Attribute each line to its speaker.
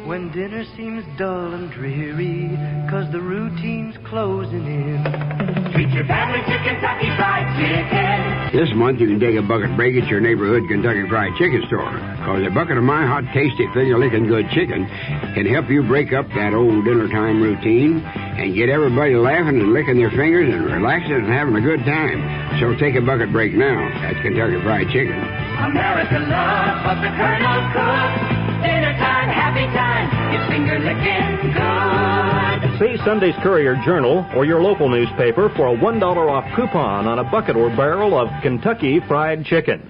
Speaker 1: When dinner seems dull and dreary, 'cause the routine's closing in. Treat your family to Kentucky Fried Chicken.
Speaker 2: This month you can take a bucket break at your neighborhood Kentucky Fried Chicken store. 'Cause a bucket of my hot, tasty, finger-licking good chicken can help you break up that old dinner time routine and get everybody laughing and licking their fingers and relaxing and having a good time. So take a bucket break now at Kentucky Fried Chicken.
Speaker 1: America loves what the Colonel cooks. Dinner time, happy time, it's finger-licking good.
Speaker 3: See Sunday's Courier Journal or your local newspaper for a $1 off coupon on a bucket or barrel of Kentucky Fried Chicken.